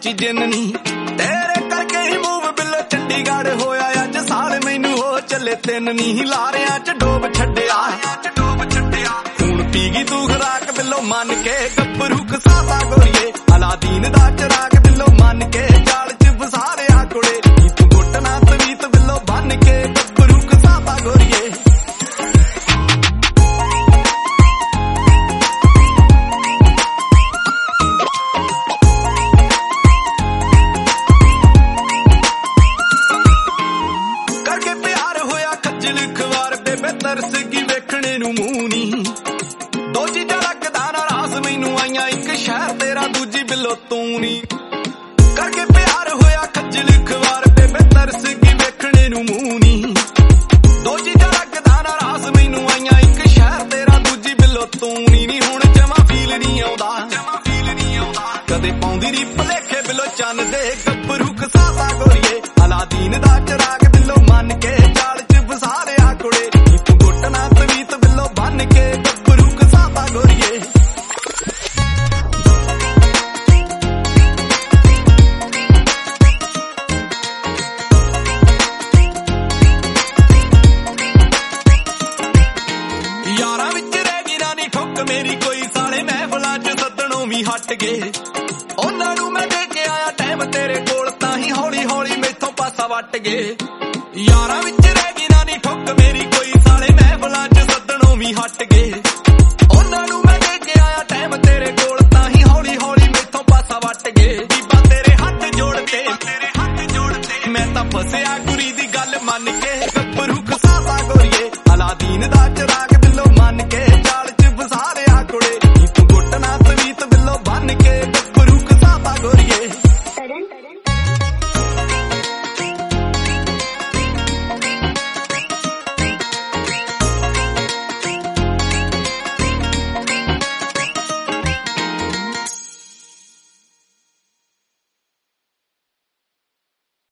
ਵਿੱਚ ਜਿੰਨੀ ਤੇਰੇ ਕਰਕੇ ਹੀ ਮੂਵ ਬਿੱਲੋ ਚੰਡੀਗੜ੍ਹ ਹੋਇਆ ਅੱਜ ਸਾਲ ਮੈਨੂੰ ਹੋ ਚੱਲੇ 3 ਨੀ ਲਾਰਿਆਂ ਚ ਡੋਬ ਛੱਡਿਆ ਹੁਣ ਪੀ ਗਈ ਤੂੰ ਖਰਾਕ ਬਿੱਲੋ ਮੰਨ ਕੇ ਗੱਭਰੂ ਕਸਾਤਾ ਗੋਰੀਏ ਅਲਾਦੀਨ ਦਾ ਚਰਾਗ ਬਿੱਲੋ ਮੰਨ ਕੇ ਜਾਲ ਚ ਫਸਾ ਰਿਆ ਕੁੜੇ ਤੂੰ ਘੁੱਟਣਾ ਤਵੀਤ ਬਿੱਲੋ ਬੰਨ ਕੇ ਗੱਭਰੂ ਕਸਾਤਾ ਗੋਰੀਏ ਤਰਸ ਕੀ ਵੇਖਣੇ ਨੂੰ ਮੂੰਹ ਨੀ ਦੋ ਚੀਜ਼ਾਂ ਲੱਗਦਾ ਨਾਰਾਜ਼ ਮੈਨੂੰ ਆਈਆਂ ਇੱਕ ਸ਼ਹਿਰ ਤੇਰਾ ਦੂਜੀ ਬਿੱਲੋ ਤੂੰ ਨੀ ਕਰਕੇ ਪਿਆਰ ਹੋਇਆ ਖੱਜਲ ਖਵਾਰ ਬੇਬੇ ਤਰਸ ਕੀ ਵੇਖਣੇ ਨੂੰ ਮੂੰਹ ਨੀ ਦੋ ਚੀਜ਼ਾਂ ਲੱਗਦਾ ਨਾਰਾਜ਼ ਮੈਨੂੰ ਆਈਆਂ ਇੱਕ ਸ਼ਹਿਰ ਤੇਰਾ ਦੂਜੀ ਬਿੱਲੋ ਤੂੰ ਨੀ ਹੁਣ ਜਮਾ ਫੀਲ ਨਹੀਂ ਆਉਂਦਾ ਕਦੇ ਪਾਉਂਦੀ ਨੀ ਭਲੇਖੇ ਬਿੱਲੋ ਚੰਨ ਦੇ ਗੱਭਰੂ ਕਸਾਤਾ ਗੋਰੀਏ ਅਲਾਦੀਨ ਦਾ ਚਰਾਗ ਬਿੱਲੋ ਮੰਨ ਕੇ ਜਾਲ ਚ ਫਸਾ ਰਿਆ ਕੁੜੇ ਨਾ ਤਵੀਤ ਬਿੱਲੋ ਬੰਨ ਕੇ ਗੱਭਰੂ ਕਸਾਤਾ ਗੋਰੀਏ ਯਾਰਾਂ ਵਿੱਚ ਰਹਿ ਗਈ ਰਾਣੀ ਠੁੱਕ ਮੇਰੀ ਕੋਈ ਸਾਲੇ ਮਹਿਫਲਾਂ ਚ ਸੱਦਣੋਂ ਵੀ ਹਟ ਗਏ ਉਹਨਾਂ ਨੂੰ ਮੈਂ ਦੇ ਕੇ ਆਇਆ ਟਾਈਮ ਤੇਰੇ ਕੋਲ ਤਾਂ ਹੀ ਹੌਲੀ ਹੌਲੀ ਮੈਥੋਂ ਪਾਸਾ ਵੱਟ ਗਏ ਯਾਰਾਂ